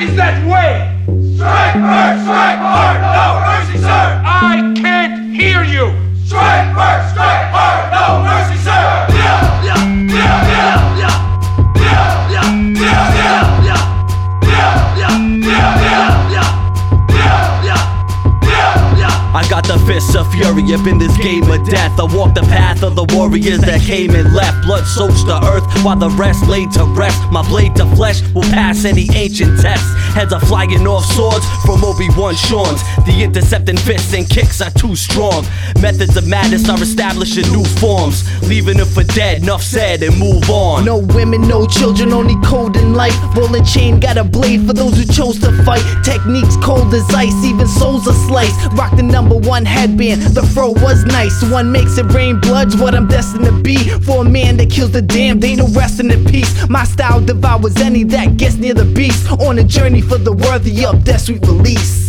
What is that way? Strike first, strike hard, no mercy, sir! I can't hear you! Strike first, strike hard, no mercy, sir! I got the fists of fury up in this game of death. I walk the path of the warriors that came and left. Blood soaks the earth while the rest laid to rest. My blade to flesh will pass any ancient test. Heads are flying off swords from Obi-Wan Shawns. The intercepting fists and kicks are too strong. Methods of madness are establishing new forms, leaving them for dead. Enough said and move on. No women, no children, only cold and light. Rolling chain, got a blade for those who chose to fight. Techniques cold as ice, even souls are sliced. Rock the #1 headband, the fro was nice. One makes it rain blood's what I'm destined to be. For a man that kills the damned, ain't no resting in peace. My style devours any that gets near the beast. On a journey for the worthy of death sweet release.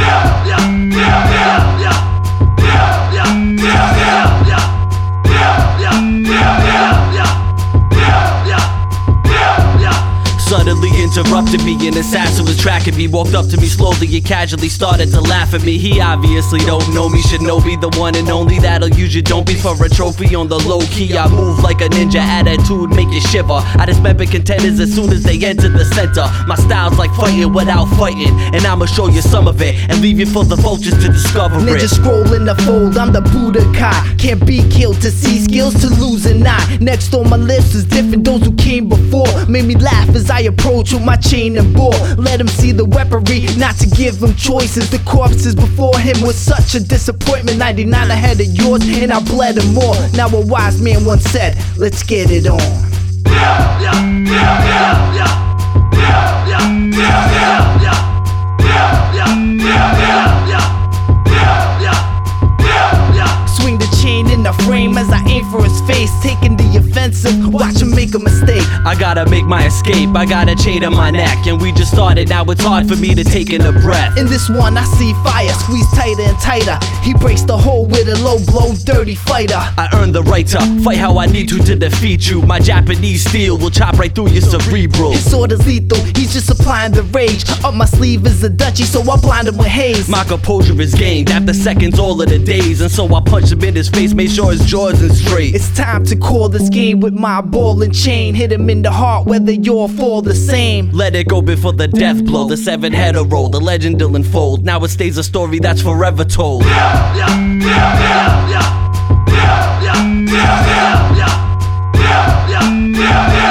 Suddenly interrupted me, an assassin was tracking me. Walked up to me slowly and casually started to laugh at me. He obviously don't know me, should know be the one and only that'll use your don't be for a trophy on the low key. I move like a ninja, attitude make you shiver. I dismember contenders as soon as they enter the center. My style's like fighting without fighting, and I'ma show you some of it and leave you for the vultures to discover Ninja it. scroll in the fold, I'm the Budokai. Can't be killed to see skills to lose an eye. Next on my list is different, those who came before made me laugh as I approach with my chain and bore. Let him see the weaponry, not to give him choices. The corpses before him was such a disappointment. 99 ahead of yours and I bled him more. Now a wise man once said, let's get it on. Swing the chain in the frame as I aim for his face, taking the offensive, watch him make a mistake. I gotta make my escape, I got a chain on my neck, and we just started, now it's hard for me to take in a breath. In this one I see fire, squeeze tighter and tighter. He breaks the hole with a low blow, dirty fighter. I earned the right to fight how I need to defeat you. My Japanese steel will chop right through your cerebral. His sword is lethal, he's just applying the rage. Up my sleeve is a duchy, so I blind him with haze. My composure is gained after seconds all of the days, and so I punch him in his face, make sure his jaw isn't straight. It's time to call this game with my ball and chain. Hit him in the heart whether you're for the same. Let it go before the death blow, the seven-header roll, the legend will unfold. Now it stays a story that's forever told. Yeah.